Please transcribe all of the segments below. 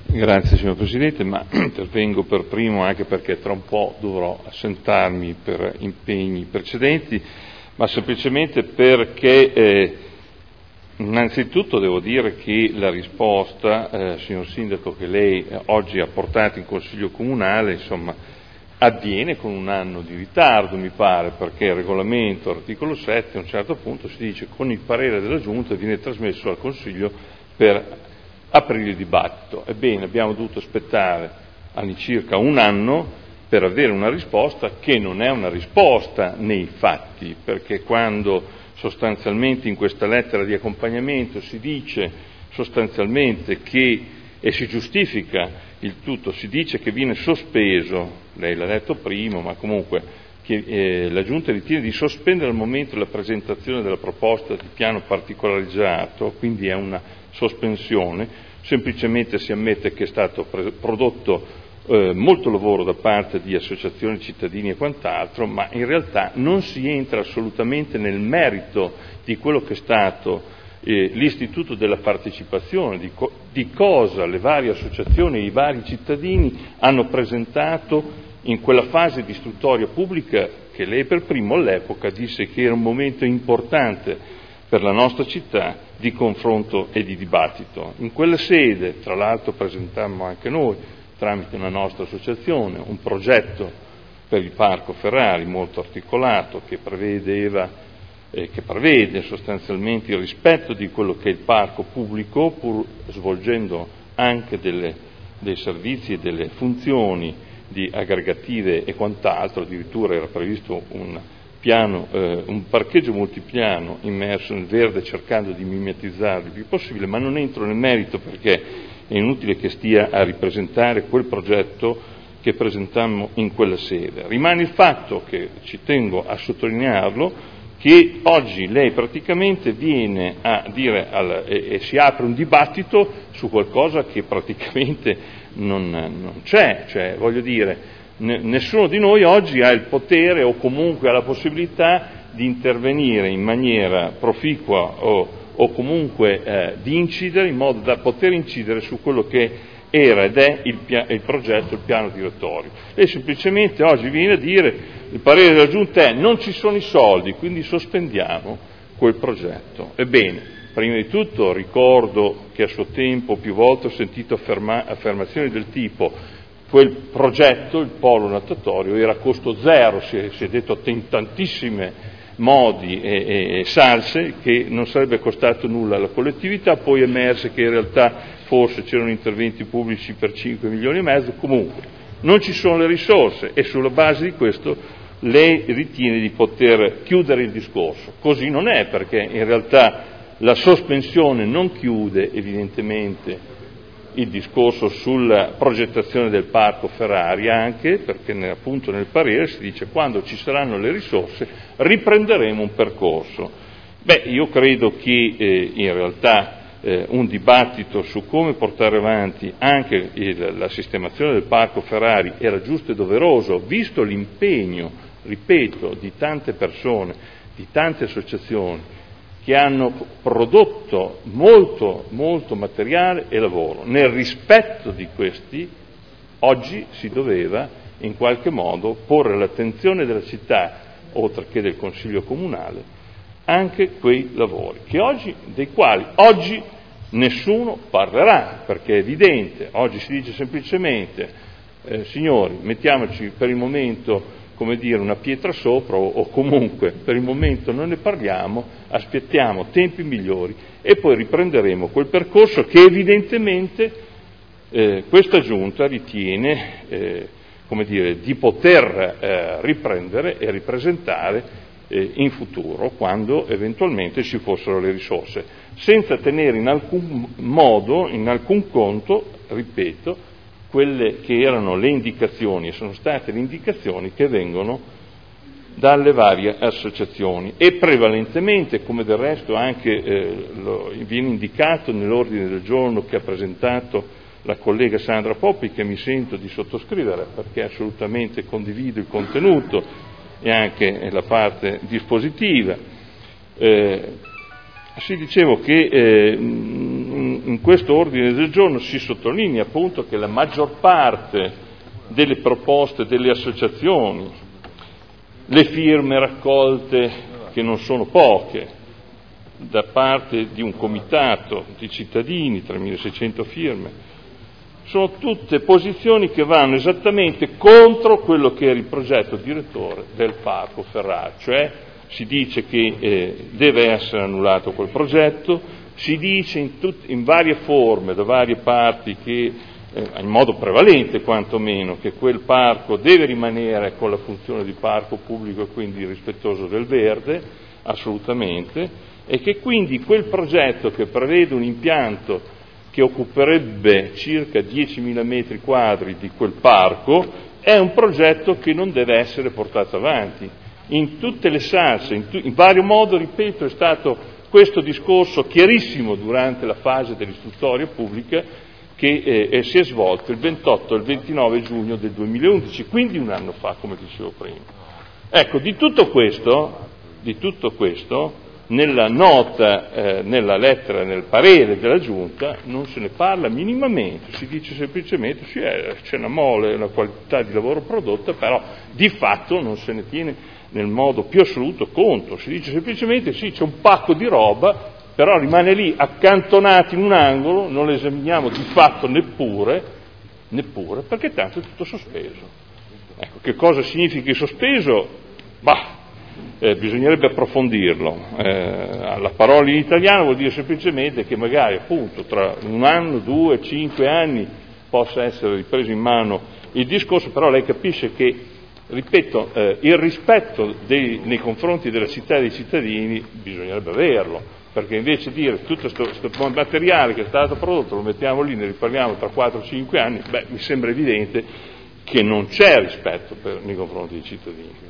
Grazie signor Presidente, ma intervengo per primo anche perché tra un po' dovrò assentarmi per impegni precedenti, ma semplicemente perché innanzitutto devo dire che la risposta, signor Sindaco, che lei oggi ha portato in Consiglio Comunale, insomma, avviene con un anno di ritardo, mi pare, perché il regolamento, articolo 7, a un certo punto si dice con il parere della Giunta viene trasmesso al Consiglio per aprire il dibattito. Ebbene, abbiamo dovuto aspettare all'incirca un anno per avere una risposta che non è una risposta nei fatti, perché quando sostanzialmente in questa lettera di accompagnamento si dice sostanzialmente che, e si giustifica il tutto, si dice che viene sospeso, lei l'ha detto prima, ma comunque che la Giunta ritiene di sospendere al momento la presentazione della proposta di piano particolarizzato, quindi è una sospensione, semplicemente si ammette che è stato prodotto molto lavoro da parte di associazioni, cittadini e quant'altro, ma in realtà non si entra assolutamente nel merito di quello che è stato l'istituto della partecipazione, di cosa le varie associazioni e i vari cittadini hanno presentato in quella fase di istruttoria pubblica che lei per primo all'epoca disse che era un momento importante per la nostra città di confronto e di dibattito. In quella sede, tra l'altro, presentammo anche noi, tramite una nostra associazione, un progetto per il Parco Ferrari molto articolato che prevede sostanzialmente il rispetto di quello che è il parco pubblico, pur svolgendo anche dei servizi e delle funzioni di aggregative e quant'altro. Addirittura era previsto un parcheggio multipiano immerso nel verde, cercando di mimetizzarlo il più possibile, ma non entro nel merito perché è inutile che stia a ripresentare quel progetto che presentammo in quella sede. Rimane il fatto, che ci tengo a sottolinearlo, che oggi lei praticamente viene a dire e si apre un dibattito su qualcosa che praticamente non c'è, cioè voglio dire, nessuno di noi oggi ha il potere o comunque ha la possibilità di intervenire in maniera proficua o comunque di incidere in modo da poter incidere su quello che era ed è il progetto, il piano direttorio. E semplicemente oggi viene a dire il parere della Giunta è non ci sono i soldi, quindi sospendiamo quel progetto. Ebbene, prima di tutto ricordo che a suo tempo più volte ho sentito affermazioni del tipo quel progetto, il polo natatorio, era a costo zero, si è detto in tantissime modi e salse che non sarebbe costato nulla alla collettività, poi è emerse che in realtà forse c'erano interventi pubblici per 5 milioni e mezzo, comunque non ci sono le risorse e sulla base di questo lei ritiene di poter chiudere il discorso. Così non è, perché in realtà la sospensione non chiude evidentemente il discorso sulla progettazione del parco Ferrari, anche perché appunto nel parere si dice quando ci saranno le risorse riprenderemo un percorso. Io credo che in realtà un dibattito su come portare avanti anche la sistemazione del parco Ferrari era giusto e doveroso, visto l'impegno, ripeto, di tante persone, di tante associazioni che hanno prodotto molto materiale e lavoro. Nel rispetto di questi, oggi si doveva in qualche modo porre all'attenzione della città, oltre che del Consiglio Comunale, anche quei lavori, dei quali oggi nessuno parlerà, perché è evidente, oggi si dice semplicemente, signori, mettiamoci per il momento una pietra sopra o comunque per il momento non ne parliamo, aspettiamo tempi migliori e poi riprenderemo quel percorso che evidentemente questa Giunta ritiene di poter riprendere e ripresentare in futuro, quando eventualmente ci fossero le risorse, senza tenere in alcun modo, in alcun conto, ripeto, quelle che erano le indicazioni, e sono state le indicazioni che vengono dalle varie associazioni e prevalentemente, come del resto anche viene indicato nell'ordine del giorno che ha presentato la collega Sandra Poppi, che mi sento di sottoscrivere perché assolutamente condivido il contenuto e anche la parte dispositiva. Si dicevo che in questo ordine del giorno si sottolinea appunto che la maggior parte delle proposte delle associazioni, le firme raccolte, che non sono poche, da parte di un comitato di cittadini, 3.600 firme, sono tutte posizioni che vanno esattamente contro quello che era il progetto direttore del Parco Ferrara, cioè si dice che deve essere annullato quel progetto, si dice in varie forme, da varie parti, che in modo prevalente quantomeno, che quel parco deve rimanere con la funzione di parco pubblico e quindi rispettoso del verde, assolutamente, e che quindi quel progetto che prevede un impianto che occuperebbe circa 10.000 metri quadri di quel parco è un progetto che non deve essere portato avanti. In tutte le salse, in vario modo, ripeto, è stato questo discorso chiarissimo durante la fase dell'istruttoria pubblica che si è svolto il 28 e il 29 giugno del 2011, quindi un anno fa, come dicevo prima. Ecco, di tutto questo, nella nota, nella lettera, nel parere della Giunta non se ne parla minimamente, si dice semplicemente sì, c'è una mole, una qualità di lavoro prodotta, però di fatto non se ne tiene nel modo più assoluto conto, si dice semplicemente sì, c'è un pacco di roba, però rimane lì accantonato in un angolo, non lo esaminiamo di fatto neppure, perché tanto è tutto sospeso. Ecco, che cosa significa sospeso? Bisognerebbe approfondirlo. La parola in italiano vuol dire semplicemente che magari appunto tra 1 anno, 2, 5 anni possa essere ripreso in mano il discorso, però lei capisce che, ripeto, il rispetto nei confronti della città e dei cittadini bisognerebbe averlo, perché invece dire tutto questo materiale che è stato prodotto lo mettiamo lì, ne riparliamo tra 4-5 anni, mi sembra evidente che non c'è rispetto nei confronti dei cittadini.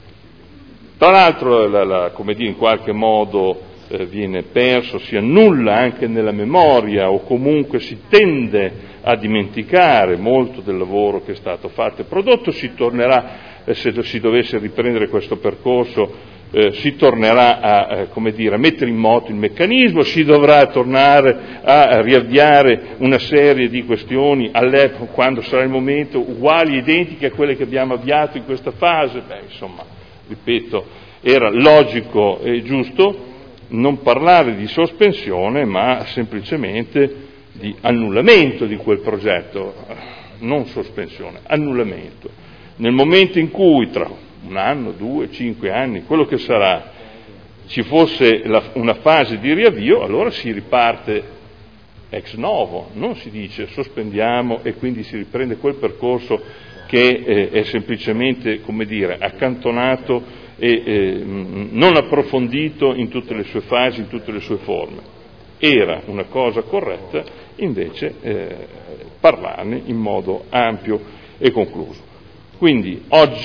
Tra l'altro, come dire, in qualche modo viene perso, si annulla anche nella memoria o comunque si tende a dimenticare molto del lavoro che è stato fatto e prodotto. Si tornerà, se si dovesse riprendere questo percorso, si tornerà a mettere in moto il meccanismo, si dovrà tornare a riavviare una serie di questioni all'epoca, quando sarà il momento, uguali, identiche a quelle che abbiamo avviato in questa fase. Ripeto, era logico e giusto non parlare di sospensione, ma semplicemente di annullamento di quel progetto, non sospensione, annullamento. Nel momento in cui tra 1 anno, 2, 5 anni, quello che sarà, ci fosse una fase di riavvio, allora si riparte ex novo, non si dice sospendiamo e quindi si riprende quel percorso che è semplicemente, accantonato e non approfondito in tutte le sue fasi, in tutte le sue forme. Era una cosa corretta invece parlarne in modo ampio e concluso. Quindi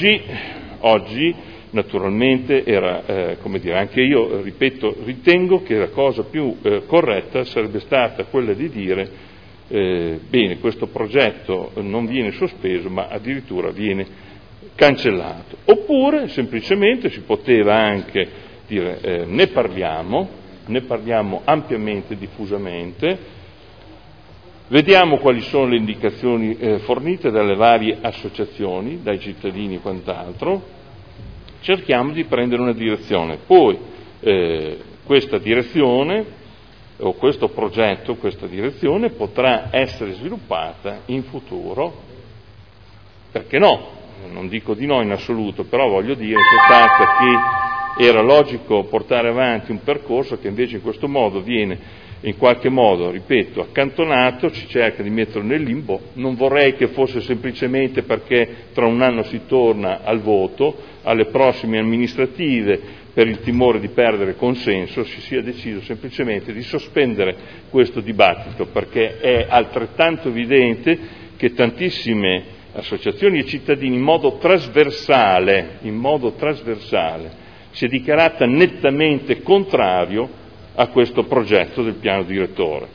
oggi naturalmente anche io, ripeto, ritengo che la cosa più corretta sarebbe stata quella di dire bene, questo progetto non viene sospeso, ma addirittura viene cancellato. Oppure semplicemente si poteva anche dire ne parliamo ampiamente, diffusamente, vediamo quali sono le indicazioni fornite dalle varie associazioni, dai cittadini e quant'altro, cerchiamo di prendere una direzione. Poi questa direzione o questo progetto, questa direzione potrà essere sviluppata in futuro, perché no? Non dico di no in assoluto, però voglio dire in sostanza che era logico portare avanti un percorso che invece in questo modo viene in qualche modo, ripeto, accantonato, si cerca di metterlo nel limbo. Non vorrei che fosse semplicemente perché tra 1 anno si torna al voto, alle prossime amministrative, per il timore di perdere consenso, si sia deciso semplicemente di sospendere questo dibattito, perché è altrettanto evidente che tantissime associazioni e cittadini in modo trasversale si è dichiarata nettamente contrario a questo progetto del piano direttore.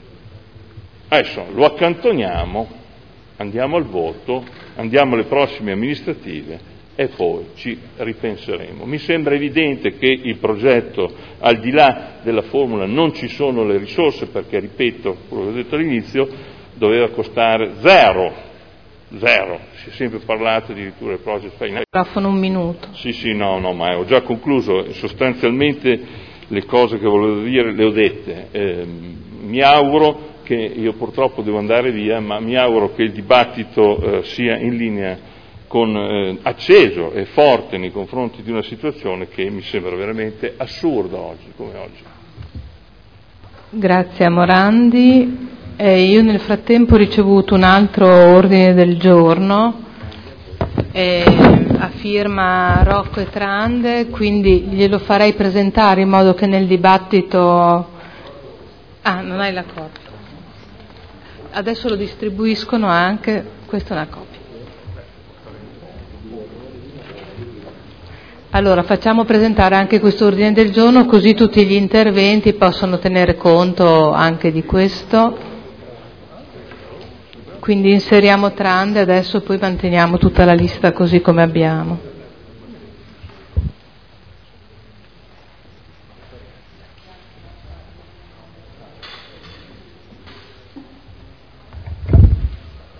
Adesso lo accantoniamo, andiamo al voto, andiamo alle prossime amministrative e poi ci ripenseremo. Mi sembra evidente che il progetto, al di là della formula, non ci sono le risorse, perché, ripeto, quello che ho detto all'inizio, doveva costare zero, si è sempre parlato addirittura del project finance. Un minuto. Sì, no, ma ho già concluso, sostanzialmente le cose che volevo dire le ho dette. Mi auguro che, io purtroppo devo andare via, ma mi auguro che il dibattito sia in linea con acceso e forte nei confronti di una situazione che mi sembra veramente assurda oggi, come oggi. Grazie a Morandi. Io nel frattempo ho ricevuto un altro ordine del giorno a firma Rocco e Trande, quindi glielo farei presentare in modo che nel dibattito... non hai la copia. Adesso lo distribuiscono anche, questa è una copia. Allora facciamo presentare anche questo ordine del giorno, così tutti gli interventi possono tenere conto anche di questo. Quindi inseriamo Trande adesso, poi manteniamo tutta la lista così come abbiamo.